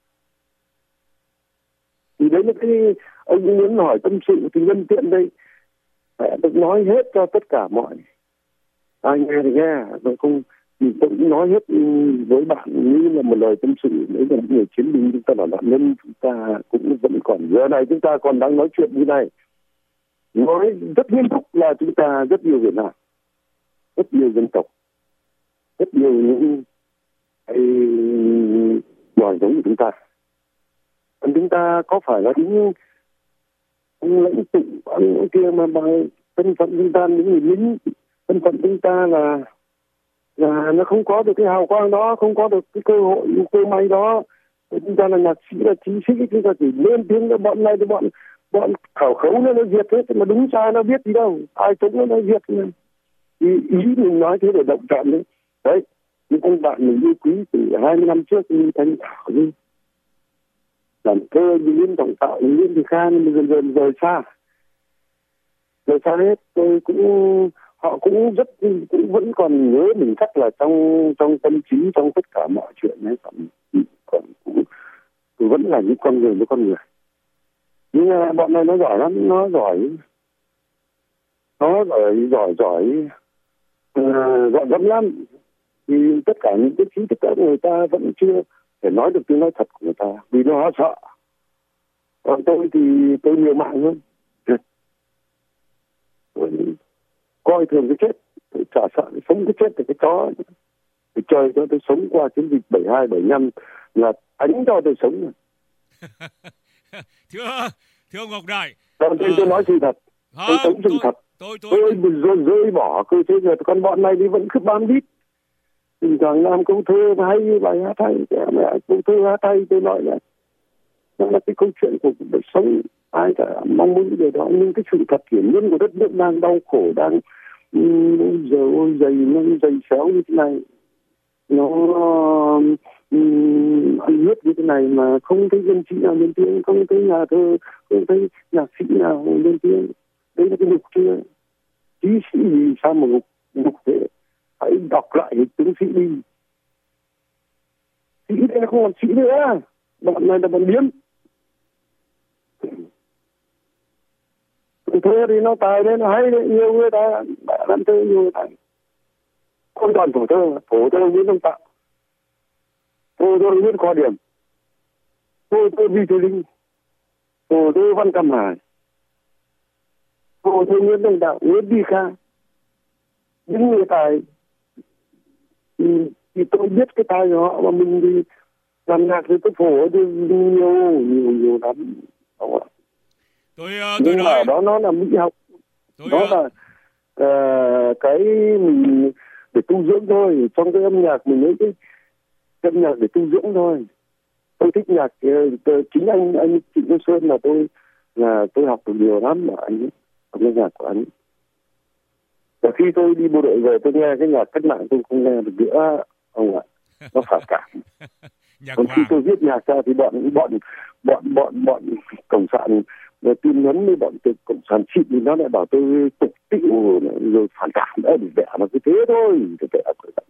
Speaker 4: Thì đấy là cái ông muốn hỏi tâm sự thì nhân tiện đây mẹ được nói hết cho tất cả mọi ai nghe thì nghe, tôi không thì tôi cũng nói hết với bạn như là một lời tâm sự. Đấy là những người chiến binh, chúng ta là nạn nhân, chúng ta cũng vẫn còn giờ này chúng ta còn đang nói chuyện như này, nói rất nghiêm túc là chúng ta rất nhiều Việt Nam, rất nhiều dân tộc, rất nhiều những cái loài giống của chúng ta. Còn chúng ta có phải là những ông lãnh tụ ông kia mà bằng thân phận chúng ta, những người lính, thân phận chúng ta là là nó không có được cái hào quang đó, không có được cái cơ hội, cơ may đó. Chúng ta là nhạc sĩ, là chiến sĩ, chúng ta chỉ lên tiếng cho bọn này, cho bọn bọn khảo khấu nó nó diệt hết, mà đúng sai nó biết gì đâu, ai chống nó nó diệt. Thì ý mình nói thế để động chạm đấy. Đấy, những ông bạn mình yêu quý từ hai mươi năm trước như Thanh Thảo đi, làm thơ như Liên Trọng Tạo, như Liên Thị Khan, dần dần rời xa, rời xa hết. Tôi cũng họ cũng rất cũng vẫn còn nhớ mình chắc là trong trong tâm trí, trong tất cả mọi chuyện ấy, còn, còn cũng, cũng vẫn là những con người với con người. Nhưng mà bọn này nó giỏi lắm, nó giỏi nó giỏi giỏi giỏi uh, giỏi lắm lắm. Thì tất cả những cái trí tất cả người ta vẫn chưa thể nói được tiếng nói thật của người ta, vì nó sợ. Còn tôi thì tôi nhiều mạng hơn, tôi coi thường cái chết, tôi chả sợ sống cái chết thì cái chó. Thì trời cho tôi sống qua chiến dịch bảy hai bảy năm là đánh cho tôi sống rồi.
Speaker 3: thưa thưa ông Ngọc Đại,
Speaker 4: Còn tôi, à, tôi nói sự thật, à, tôi sống sự thật.
Speaker 3: Tôi tôi
Speaker 4: tôi, tôi rơi, rơi bỏ cơ chế rồi, còn bọn này thì vẫn cứ bám đít. Thỉnh thoảng làm câu thơ hay, bài hát hay, mẹ câu thơ hát hay, tôi nói là đó là cái câu chuyện của cuộc sống, ai cả mong muốn điều đó. Nhưng cái sự thật hiển nhiên của đất nước đang đau khổ, đang um, giờ ôi dày nó dày xéo như thế này, nó um, ăn huyết như thế này mà không thấy dân trí nào lên tiếng, không thấy nhà thơ, không thấy nhạc sĩ nào lên tiếng. Đấy là cái nhục chưa? Chí sĩ gì sao mà nhục nhục thế? Hãy đọc lại cái tướng sĩ đi. Sĩ đây là không còn sĩ nữa, bọn này là bọn điếm. Thơ thì nó tài đấy, nó hay đấy, nhiều người ta làm thơ, nhiều người ta không toàn phổ thơ, phổ thơ Nguyễn Công Tạo, phổ thơ Nguyễn Khoa Điểm, phổ thơ Vi Thế Linh, phổ thơ Văn Cẩm Hải, phổ thơ Nguyễn Công Tạo, Nguyễn Đi Kha. Những người tài thì, thì tôi biết cái tài của họ, mà mình thì làm nhạc thì tôi phổ thì nhiều nhiều nhiều lắm. Đúng không?
Speaker 3: Tôi, uh, tôi
Speaker 4: nhưng
Speaker 3: nói...
Speaker 4: mà đó nó là mỹ học, tôi, đó uh... là uh, cái mình để tu dưỡng thôi. Trong cái âm nhạc mình lấy cái, cái âm nhạc để tu dưỡng thôi. Tôi thích nhạc uh, chính anh anh Trịnh Công Sơn là tôi là tôi học được nhiều lắm mà anh ấy, học cái nhạc của anh ấy. Và khi tôi đi bộ đội về tôi nghe cái nhạc cách mạng tôi không nghe được nữa ông ạ, nó phản cảm. Còn khi tôi viết nhạc ra thì bọn bọn bọn bọn bọn cộng sản rồi tin nhắn với bọn cộng sản xịn thì nó lại bảo tôi tục tịu rồi phản cảm, đã bị vẽ mà cứ thế thôi, cái vẽ của bạn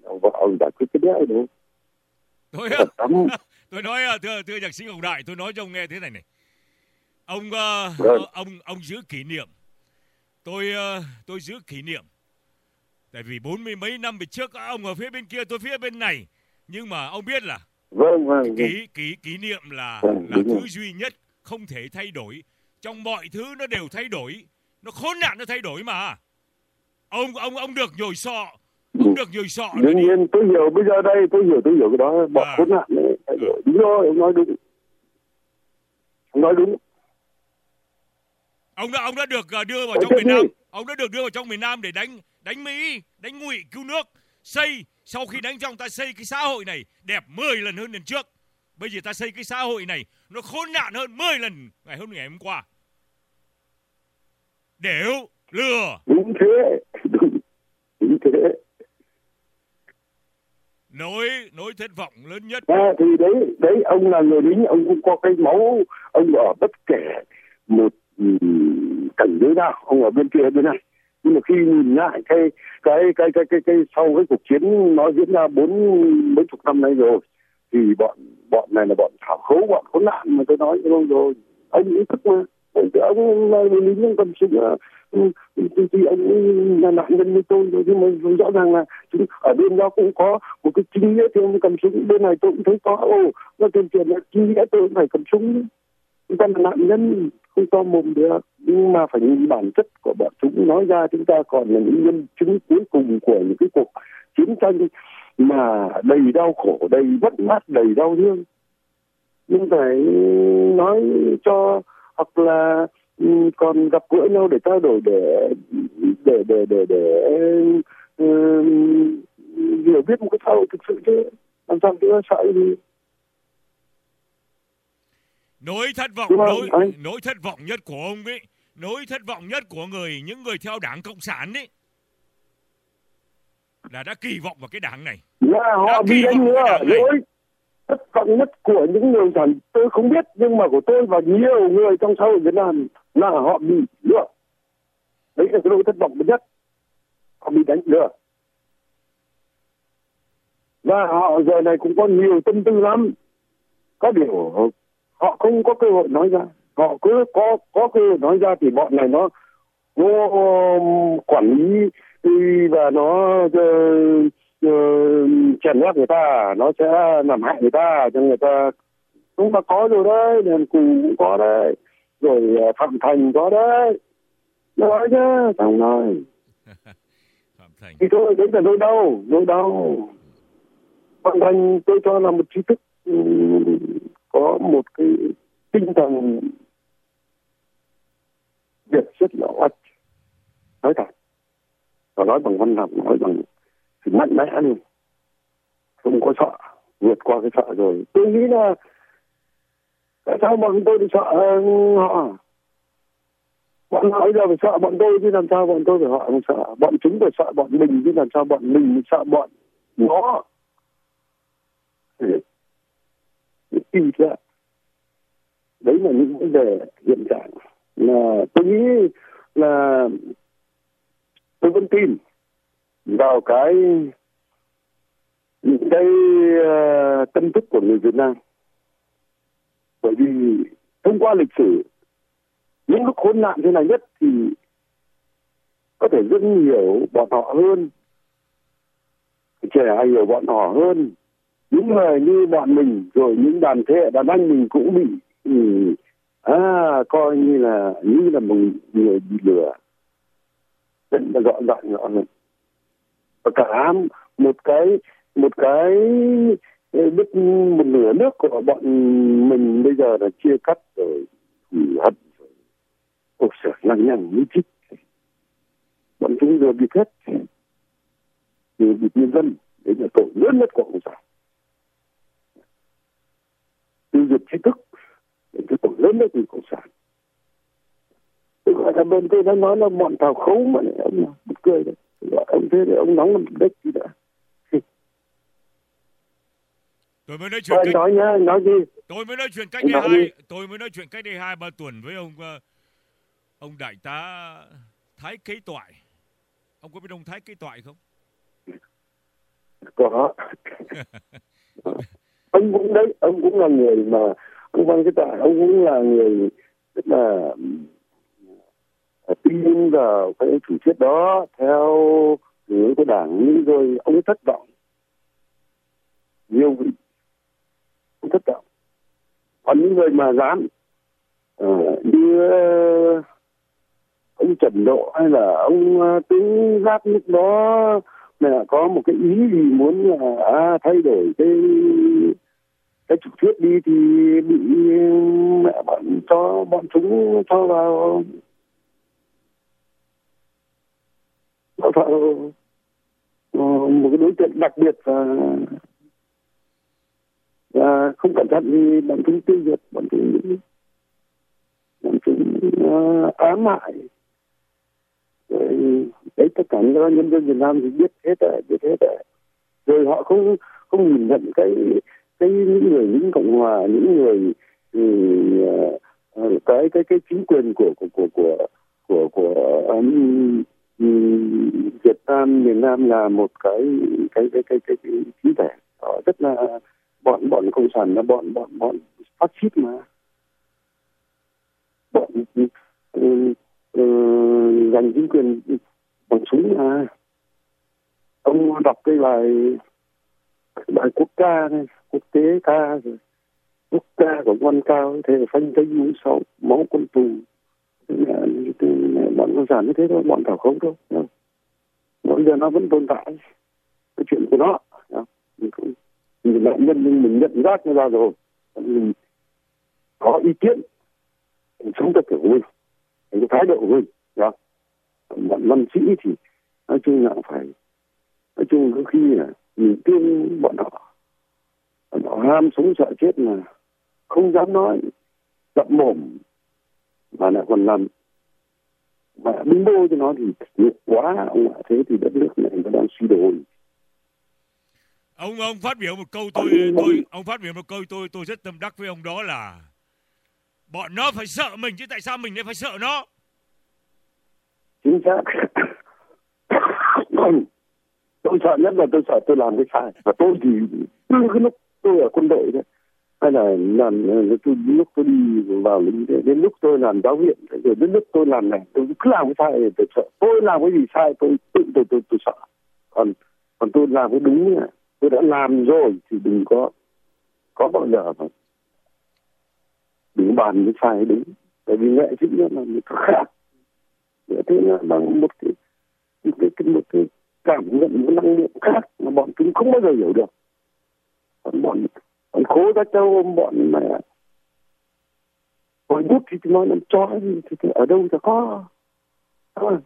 Speaker 4: vợ ông giải quyết cái đấy đúng
Speaker 3: Tôi tôi nói thưa thưa nhạc sĩ Ngọc Đại, tôi nói cho ông nghe thế này này. Ông uh, ông ông giữ kỷ niệm. Tôi uh, tôi giữ kỷ niệm. Tại vì bốn mươi mấy năm về trước ông ở phía bên kia, tôi phía bên này. Nhưng mà ông biết là
Speaker 4: vâng vâng
Speaker 3: kỷ kỷ kỷ niệm là
Speaker 4: vâng,
Speaker 3: là thứ rồi. duy nhất không thể thay đổi. Trong mọi thứ nó đều thay đổi. Nó khốn nạn nó thay đổi mà. Ông ông ông được nhồi sọ. Ông được nhồi sọ.
Speaker 4: Đương nhiên tôi hiểu, bây giờ đây tôi hiểu tôi hiểu cái đó, bọn
Speaker 3: à.
Speaker 4: khốn nạn đấy thay đổi. Đúng rồi, ông nói đúng. Ông nói đúng.
Speaker 3: Ông đã ông đã được đưa vào trong miền Nam. Ông đã được đưa vào trong miền Nam để đánh đánh Mỹ, đánh Ngụy cứu nước, xây. Sau khi đánh xong ta xây cái xã hội này đẹp mười lần hơn lần trước. Bây giờ ta xây cái xã hội này nó khốn nạn hơn mười lần ngày hôm ngày hôm qua. Đểu, lừa.
Speaker 4: Đúng thế, đúng, đúng thế.
Speaker 3: Nỗi nỗi thất vọng lớn nhất.
Speaker 4: À, thì đấy, đấy ông là người lính, ông cũng có cái máu, ông ở bất kể một um, cảnh giới nào, ông ở bên kia bên này. Nhưng mà khi nhìn lại cái cái cái cái cái, cái sau cái cuộc chiến nó diễn ra bốn mấy chục năm nay rồi, thì bọn bọn này là bọn thảo khấu, bọn khốn nạn mà tôi nói lâu rồi. Ông ý thức mà, ông là người lính, ông cầm súng thì ông là nạn nhân như tôi rồi, nhưng mà rõ ràng là chúng ở bên đó cũng có một cái chính nghĩa, thì ông cầm súng bên này tôi cũng thấy có. Ồ, nó tuyên truyền là chính nghĩa tôi cũng phải cầm súng, chúng ta là nạn nhân không to mồm được, nhưng mà phải nhìn bản chất của bọn chúng nói ra. Chúng ta còn là những nhân chứng cuối cùng của những cái cuộc chiến tranh mà đầy đau khổ, đầy mất mát, đầy đau thương, nhưng phải nói cho, hoặc là còn gặp gỡ nhau để trao đổi, để để để để để uh, hiểu biết một cái xã hội thực sự, chứ làm sao chúng ta sợ gì.
Speaker 3: Nỗi thất vọng nỗi, nỗi thất vọng nhất của ông ấy, nỗi thất vọng nhất của người những người theo Đảng Cộng sản ấy là đã kỳ vọng vào cái đảng này.
Speaker 4: Là họ bị đánh nữa. Nỗi thất vọng nhất của những người sản tôi không biết, nhưng mà của tôi và nhiều người trong xã hội Việt Nam là họ bị lừa. Đấy là cái nỗi thất vọng nhất. Họ bị đánh lừa. Và họ giờ này cũng có nhiều tâm tư lắm. Có điều họ không có cơ hội nói ra. Họ cứ có có cơ hội nói ra thì bọn này nó, nó quản lý và nó uh, uh, chèn ép người ta, nó sẽ làm hại người ta cho người ta. Chúng ta có rồi đấy, Đền Cù cũng có đấy, rồi Phạm Thành có đấy. Nói chứ, sao không nói.
Speaker 3: Phạm Thành. Thì
Speaker 4: thôi, đấy là nỗi đau, nỗi đau. Phạm Thành tôi cho là một trí thức có một cái tinh thần việc rất là oách, nói thật, và nói bằng văn học, nói bằng sự mạnh mẽ luôn, không có sợ, vượt qua cái sợ rồi. Tôi nghĩ là tại sao bọn tôi đi sợ họ, bọn họ bây giờ phải sợ bọn tôi, chứ làm sao bọn tôi phải họ không sợ, bọn chúng phải sợ bọn mình, chứ làm sao bọn mình sợ bọn nó. Kỳ lạ. Đấy là những vấn đề hiện trạng là tôi nghĩ là tôi vẫn tin vào cái những cái uh, tâm thức của người Việt Nam, bởi vì thông qua lịch sử những lúc khốn nạn thế này nhất thì có thể rất hiểu bọn họ hơn, trẻ hiểu bọn họ hơn. Những người như bọn mình, rồi những đàn thế hệ đàn anh mình cũng bị ừ, à, coi như là như là một người bị lừa, rất là rõ ràng rõ ràng. Và cả một cái một cái biết một nửa nước của bọn mình bây giờ là chia cắt rồi, hận rồi, cuộc sở lằng nhằng như chích. Bọn chúng vừa bị hết, vừa bị nhân dân. Đấy là tội lớn nhất của Cộng sản. Tiêu diệt trí thức, cái tội lớn nhất của Cộng sản. Tôi gọi là bên tôi đã nói là bọn thảo khấu mà này, ông nào một cười đấy. Gọi ông thế thì ông nóng làm đếch gì đã.
Speaker 3: Tôi mới nói chuyện
Speaker 4: cách... nói nhá, nói gì?
Speaker 3: Tôi mới nói chuyện cách đây hai, tôi mới nói chuyện cách đây hai ba tuần với ông ông đại tá Thái Kế Toại. Ông có biết ông Thái Kế Toại không?
Speaker 4: Có. Ông cũng đấy, ông cũng là người mà ông Văn Cái Tạ, ông cũng là người rất là tin vào cái chủ thuyết đó theo hướng của Đảng, nhưng rồi ông thất vọng nhiều vị, ông thất vọng. Còn những người mà dám uh, như uh, ông Trần Độ hay là ông uh, Tướng Giáp lúc đó mẹ có một cái ý gì muốn là à, thay đổi cái cái chủ thuyết đi thì bị mẹ bọn cho bọn chúng cho vào cho vào uh, một cái đối tượng đặc biệt và và không cẩn thận thì bọn chúng tiêu diệt, bọn chúng bọn chúng uh, ám hại. Rồi đấy, tất cả những nhân dân Việt Nam thì biết hết rồi, biết hết rồi. Rồi họ không không nhìn nhận cái cái những người lính Cộng Hòa, những người uh, cái cái cái chính quyền của của của của của, của um, um, Việt Nam, miền Nam là một cái cái cái cái cái, cái chính thể. Họ rất là bọn bọn cộng sản là bọn bọn bọn phát xít mà, bọn uh, uh, giành chính quyền bằng súng mà. Ông đọc cái bài cái bài quốc ca này, quốc tế ca rồi quốc ca của Văn Cao, thế là phanh thấy mũi sáu máu quân tù. Bọn cộng sản như thế thôi, bọn thảo khống thôi. Bây giờ nó vẫn tồn tại cái chuyện của nó. Mình cũng mình nạn nhân nhưng mình nhận giác nó ra rồi, mình có ý kiến, mình sống theo kiểu của mình, cái thái độ của mình. Bọn văn sĩ thì nói chung là phải, nói chung có khi là mình tin bọn họ, bọn họ ham sống sợ chết mà không dám nói, dậm mồm mà lại còn làm mà binh bô cho nó thì nhục quá ông ạ. Thế thì đất nước này nó đang suy đồi.
Speaker 3: Ông ông phát biểu một câu tôi tôi ông phát biểu một câu tôi tôi rất tâm đắc với ông, đó là bọn nó phải sợ mình chứ tại sao mình lại phải sợ nó.
Speaker 4: Chính xác. Tôi sợ nhất là tôi sợ tôi làm cái sai, và tôi thì từ cái lúc tôi ở quân đội đấy, hay là làm tôi lúc tôi đi vào lính, đến lúc tôi làm giáo viện, rồi đến lúc tôi làm này tôi cứ làm cái sai thì tôi sợ. Tôi làm cái gì sai tôi tự tôi tôi, tôi, tôi sợ. Còn còn tôi làm cái đúng này, tôi đã làm rồi thì đừng có có bao giờ mà đừng bàn cái sai đúng, tại vì nghệ sĩ nó là một cái khác. Thế là bằng một cái một cái một cái cảm nhận, một năng lượng khác mà bọn chúng không bao giờ hiểu được. Còn bọn bọn khố ra châu, bọn mà hồi bút thì nói làm cho gì thì, thì ở đâu thì có. À.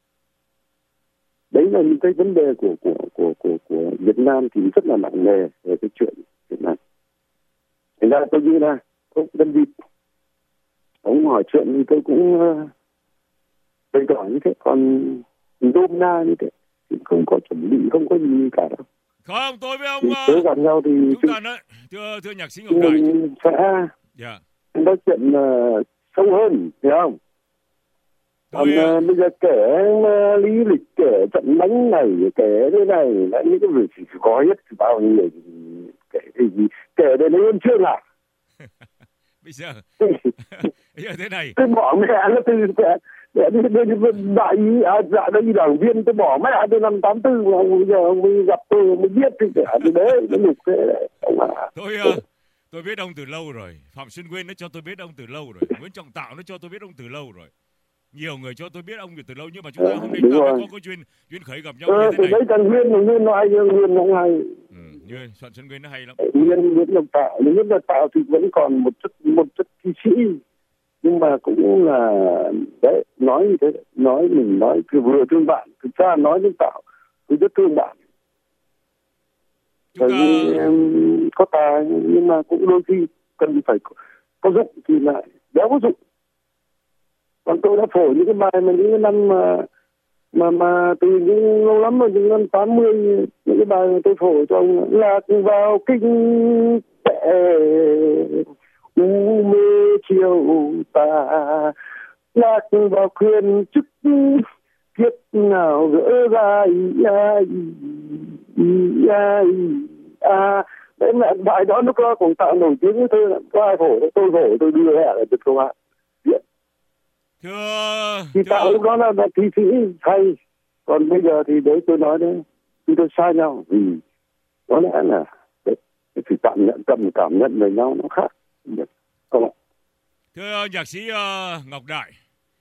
Speaker 4: Đấy là những cái vấn đề của của của của của Việt Nam thì rất là nặng nề về cái chuyện Việt Nam. Thành ra tôi nghĩ là không đơn vị ông hỏi chuyện thì tôi cũng bày tỏ như thế, còn đôm na như thế thì không có chuẩn bị, không có gì cả đâu.
Speaker 3: Không, tôi với ông
Speaker 4: tới gặp nhau thì
Speaker 3: chúng ta nói thưa thưa nhạc sĩ Ngọc Đại
Speaker 4: sẽ
Speaker 3: yeah.
Speaker 4: nói chuyện uh, sâu hơn, hiểu không? Còn uh, bây giờ kể uh, lý lịch, kể trận đánh này, kể thế này là những cái việc chỉ có hết bao nhiêu, kể thì gì kể để lấy ơn chương à.
Speaker 3: Bây giờ bây giờ thế này
Speaker 4: tôi bỏ mẹ nó từ để đi đại ý à, dạ đây đảng viên tôi bỏ mẹ tôi năm tám tư mà bây giờ ông mới gặp tôi mới biết thì cả cái đấy nó nhục thế đấy ông ạ.
Speaker 3: Tôi tôi biết ông từ lâu rồi, Phạm Xuân Nguyên nó cho tôi biết ông từ lâu rồi, Nguyễn Trọng Tạo nó cho tôi biết ông từ lâu rồi, nhiều người cho tôi biết ông từ lâu, nhưng mà chúng ta hôm nay ta mới có có duyên duyên khởi gặp nhau
Speaker 4: ờ,
Speaker 3: như thế này.
Speaker 4: Đấy thằng Nguyên thằng Nguyên nó hay, Nguyên nó hay.
Speaker 3: Ừ, như Phạm Xuân Nguyên nó hay lắm.
Speaker 4: Nguyên Nguyễn Trọng Tạo, Nguyễn Trọng Tạo thì vẫn còn một chất một chất thi sĩ, nhưng mà cũng là đấy nói như thế, nói mình nói cứ vừa thương bạn, thực ra nói đến Tạo tôi rất thương bạn. Bởi vì em có tài nhưng mà cũng đôi khi cần phải có, có dụng thì lại đéo có dụng. Còn tôi đã phổ những cái bài mà những cái năm mà mà mà từ những lâu lắm rồi, những năm tám mươi, những cái bài mà tôi phổ cho ông lạc vào kinh tệ u mê chiều tà, lạc vào khuyên chức kiếp nào gỡ gai, à, à, đấy là bài đó nó có cũng tạo nổi tiếng với tôi, có ai khổ tôi khổ tôi đưa hẹ là được công an.
Speaker 3: Thưa,
Speaker 4: thì
Speaker 3: thưa...
Speaker 4: tạo lúc đó là, là thi sĩ hay, còn bây giờ thì đấy tôi nói đấy, chúng tôi sai nhau vì có lẽ là đấy, sự cảm nhận cầm cảm nhận về nhau nó khác, không ạ?
Speaker 3: Thưa nhạc sĩ uh, Ngọc Đại,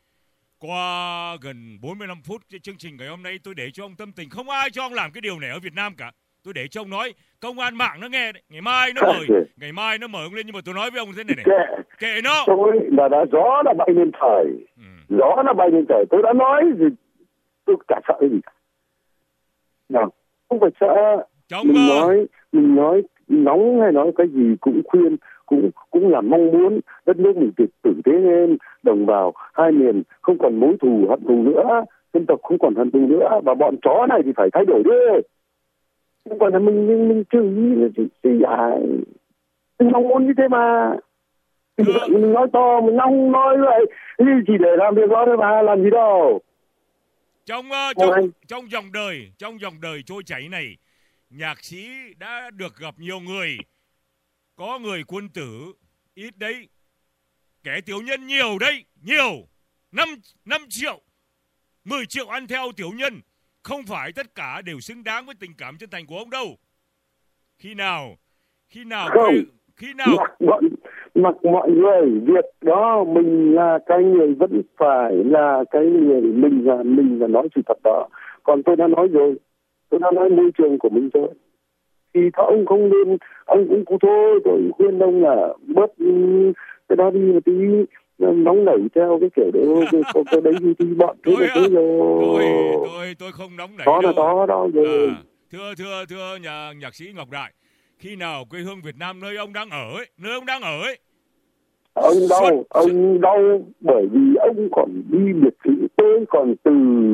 Speaker 3: qua gần bốn mươi lăm phút chương trình ngày hôm nay tôi để cho ông tâm tình, không ai cho ông làm cái điều này ở Việt Nam cả. Tôi để cho ông nói, công an mạng nó nghe đấy. Ngày mai nó mời, ngày mai nó mời ông lên, nhưng mà tôi nói với ông thế này này. Kệ, kệ nó.
Speaker 4: Tôi là đã gió đã bay lên trời, ừ. gió đã bay lên trời. Tôi đã nói gì, tôi chả sợ gì cả. Nào, không phải sợ.
Speaker 3: Trong
Speaker 4: mình
Speaker 3: uh...
Speaker 4: nói, mình nói nóng hay nói cái gì cũng khuyên, cũng cũng là mong muốn đất nước mình tử tử tế lên, đồng bào hai miền không còn mối thù hận thù nữa, dân tộc không còn hận thù nữa, và bọn chó này thì phải thay đổi đi. Không còn là mình mình mình chửi gì gì ai, mình mong muốn như thế mà. Mình, mình nói to, mình không nói vậy, chỉ để làm việc đó thôi mà, làm gì đâu.
Speaker 3: Trong uh, trong trong dòng đời, trong dòng đời trôi chảy này, nhạc sĩ đã được gặp nhiều người. Có người quân tử ít đấy, kẻ tiểu nhân nhiều đấy, nhiều. Năm năm triệu, mười triệu ăn theo tiểu nhân. Không phải tất cả đều xứng đáng với tình cảm chân thành của ông đâu. Khi nào, khi nào,
Speaker 4: không,
Speaker 3: khi nào
Speaker 4: mặc, mọi, mặc mọi người việc đó mình là cái người vẫn phải là cái người, mình là mình là nói sự thật đó. Còn tôi đã nói rồi, tôi đã nói môi trường của mình rồi. Thì ông không nên, ông cũng cũng thôi, tôi khuyên ông là bớt cái đó đi một tí, nóng nảy theo cái kiểu đấy, cái, cái đấy thì bọn thế là thế rồi.
Speaker 3: Tôi, tôi, tôi không nóng nảy
Speaker 4: đó
Speaker 3: đâu.
Speaker 4: Đó là đó rồi.
Speaker 3: À, thưa, thưa, thưa nhà nhạc sĩ Ngọc Đại, khi nào quê hương Việt Nam nơi ông đang ở ấy, nơi ông đang ở ấy.
Speaker 4: Ông đau, Suốt... ông đau bởi vì ông còn đi biệt sự, tôi còn từ,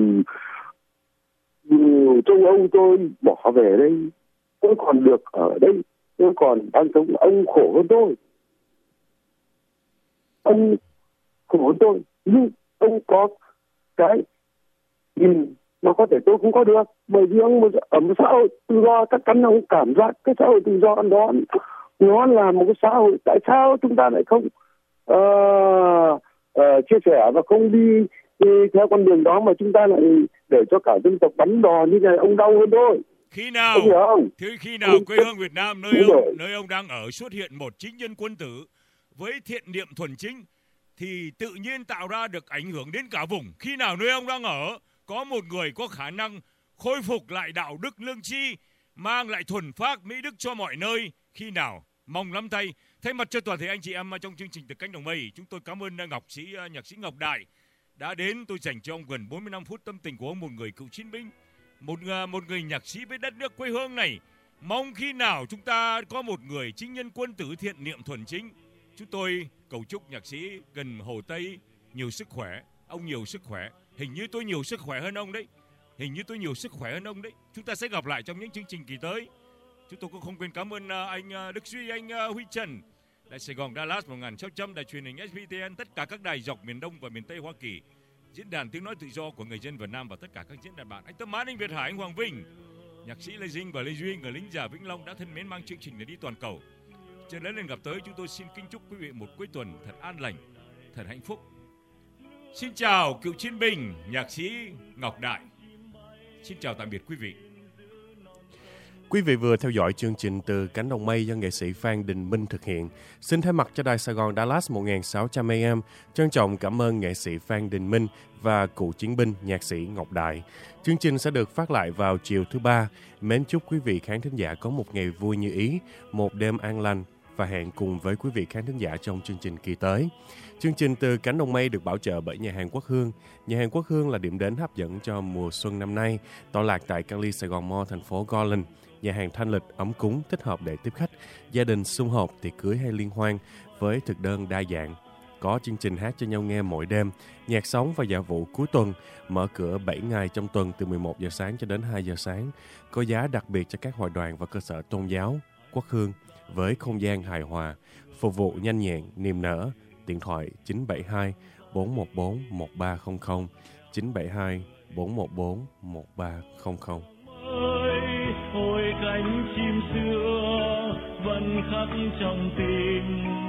Speaker 4: từ châu Âu tôi bỏ về đây. Tôi còn được ở đây, tôi còn đang sống, ông khổ hơn tôi. Ông khổ hơn tôi, nhưng ông có cái nhìn mà có thể tôi không có được. Bởi vì ông ở một xã hội tự do, chắc chắn ông cảm giác cái xã hội tự do đó nó là một cái xã hội. Tại sao chúng ta lại không uh, uh, chia sẻ và không đi, đi theo con đường đó, mà chúng ta lại để cho cả dân tộc bắn đò như này? Ông đau hơn tôi.
Speaker 3: Khi nào, thì khi nào quê hương Việt Nam nơi ông, nơi ông đang ở xuất hiện một chính nhân quân tử với thiện niệm thuần chính, thì tự nhiên tạo ra được ảnh hưởng đến cả vùng. Khi nào nơi ông đang ở có một người có khả năng khôi phục lại đạo đức lương tri, mang lại thuần phác mỹ đức cho mọi nơi. Khi nào? Mong lắm tay. Thay mặt cho toàn thể anh chị em trong chương trình Từ Cánh Đồng Mây, chúng tôi cảm ơn ngọc sĩ nhạc sĩ Ngọc Đại đã đến. Tôi dành cho ông gần bốn mươi lăm phút tâm tình của ông, một người cựu chiến binh, một một người nhạc sĩ với đất nước quê hương này. Mong khi nào chúng ta có một người chính nhân quân tử thiện niệm thuần chính. Chúng tôi cầu chúc nhạc sĩ gần Hồ Tây nhiều sức khỏe. Ông nhiều sức khỏe. Hình như tôi nhiều sức khỏe hơn ông đấy. Hình như tôi nhiều sức khỏe hơn ông đấy. Chúng ta sẽ gặp lại trong những chương trình kỳ tới. Chúng tôi cũng không quên cảm ơn anh Đức Duy, anh Huy Trần, Đài Sài Gòn Dallas một nghìn sáu trăm, Đài truyền hình ét pê tê en, tất cả các đài dọc miền Đông và miền Tây Hoa Kỳ, Diễn đàn Tiếng Nói Tự Do của người dân Việt Nam và tất cả các diễn đàn bạn. Anh Tâm Mãn, anh Việt Hải, anh Hoàng Vinh, nhạc sĩ Lê Dinh và Lê Duy, người lính già Vĩnh Long đã thân mến mang chương trình để đi toàn cầu. Trên lớn lên gặp tới, chúng tôi xin kính chúc quý vị một cuối tuần thật an lành, thật hạnh phúc. Xin chào cựu chiến binh nhạc sĩ Ngọc Đại. Xin chào tạm biệt quý vị.
Speaker 2: Quý vị vừa theo dõi chương trình Từ Cánh Đồng Mây do nghệ sĩ Phan Đình Minh thực hiện. Xin thay mặt cho Đài Sài Gòn Dallas một nghìn sáu trăm a em, trân trọng cảm ơn nghệ sĩ Phan Đình Minh và cựu chiến binh nhạc sĩ Ngọc Đại. Chương trình sẽ được phát lại vào chiều thứ ba. Mến chúc quý vị khán thính giả có một ngày vui như ý, một đêm an lành và hẹn cùng với quý vị khán thính giả trong chương trình kỳ tới. Chương trình Từ Cánh Đồng Mây được bảo trợ bởi nhà hàng Quốc Hương. Nhà hàng Quốc Hương là điểm đến hấp dẫn cho mùa xuân năm nay, tọa lạc tại Cali Sài Gòn Mall, thành phố Garland. Nhà hàng thanh lịch, ấm cúng, thích hợp để tiếp khách, gia đình sum họp, tiệc cưới hay liên hoan với thực đơn đa dạng. Có chương trình hát cho nhau nghe mỗi đêm, nhạc sống và dạ vụ cuối tuần, mở cửa bảy ngày trong tuần từ mười một giờ sáng cho đến hai giờ sáng. Có giá đặc biệt cho các hội đoàn và cơ sở tôn giáo. Quốc Hương với không gian hài hòa, phục vụ nhanh nhẹn, niềm nở. Điện thoại chín bảy hai bốn một bốn một ba không không, chín bảy hai bốn một bốn một ba không không.
Speaker 1: ôi cánh chim xưa vẫn khắc trong tim.